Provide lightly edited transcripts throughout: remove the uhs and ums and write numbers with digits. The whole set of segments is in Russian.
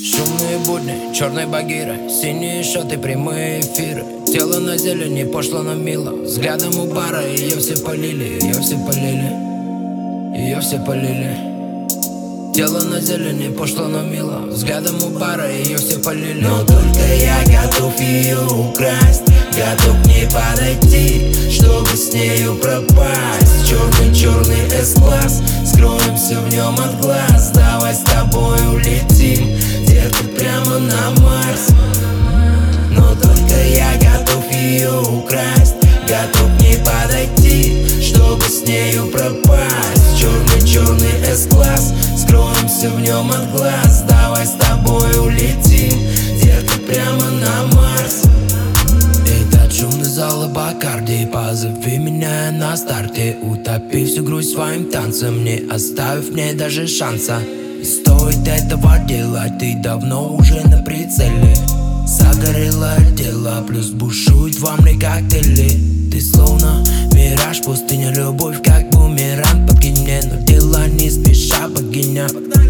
Шумные будни, черные багиры, синие шоты, прямые эфиры. Тело на зелени, пошло, но мило. Взглядом у бара ее все полили, ее все полили, ее все полили. Тело на зелени, пошло, но мило. Взглядом у бара ее все полили. Но только я готов ее украсть, готов к ней подойти, чтобы с нею пропасть. Черный-черный S-класс, скроемся в нем от глаз. Давай с тобой улетим, детка, прямо на Марс. Но только я готов ее украсть, готов к ней подойти, чтобы с нею пропасть. Черный-черный S-класс, скроемся в нем от глаз. Давай с тобой улетим, детка, прямо на Марс. Этот шумный зал и Бакарди, позови меня на старте. Утопи всю грусть своим танцем, не оставив мне даже шанса. И стоит этого делать, ты давно уже на прицеле. Загорело тело, плюс бушует во мне коктейли. Ты словно мираж, пустыня, любовь как бумеранг. Подкинь мне, но дело не спеша, богиня.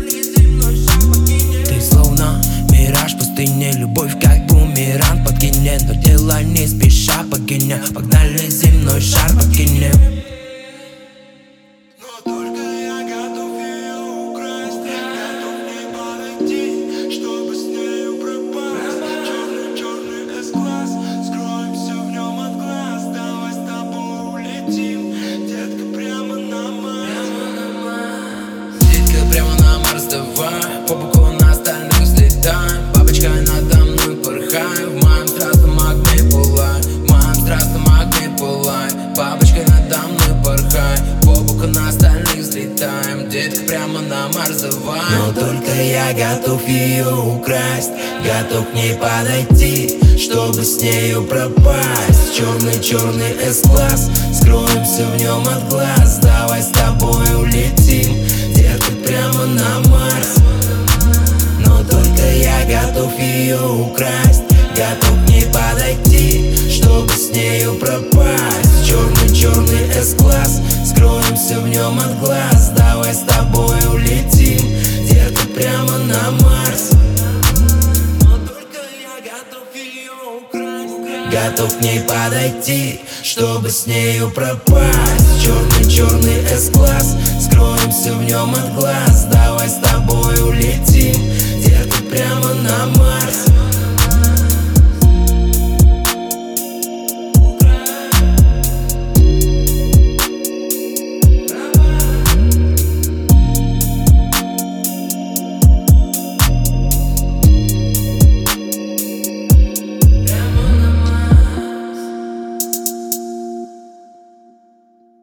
Ты словно мираж, пустыня, любовь как бумеранг. Подкинь мне, но дело не спеша, богиня. Погнали, земной шар подкинем. По боку на остальных взлетаем, бабочкой надо мной порхаем. В моем страстном огне пылай, в моем страстном огне пылай. Бабочкой надо мной порхай, по боку на остальных взлетаем. Детка, прямо на Марс давай. Но только я готов ее украсть, готов к ней подойти, чтобы с нею пропасть. Черный-черный S-класс, скроемся в нем от глаз. Давай с тобой улетим, детка, прямо на Марс. Но только я готов ее украсть, готов к ней подойти, чтобы с нею пропасть. Черный-черный S-класс, скроемся в нем от глаз. Давай с тобой улетим, детка, прямо на Марс. Но только я готов ее украсть, готов к ней подойти, чтобы с нею пропасть. Черный-черный S-класс, скроемся в нем от глаз. Давай с тобой улетим, детка, прямо на Марс.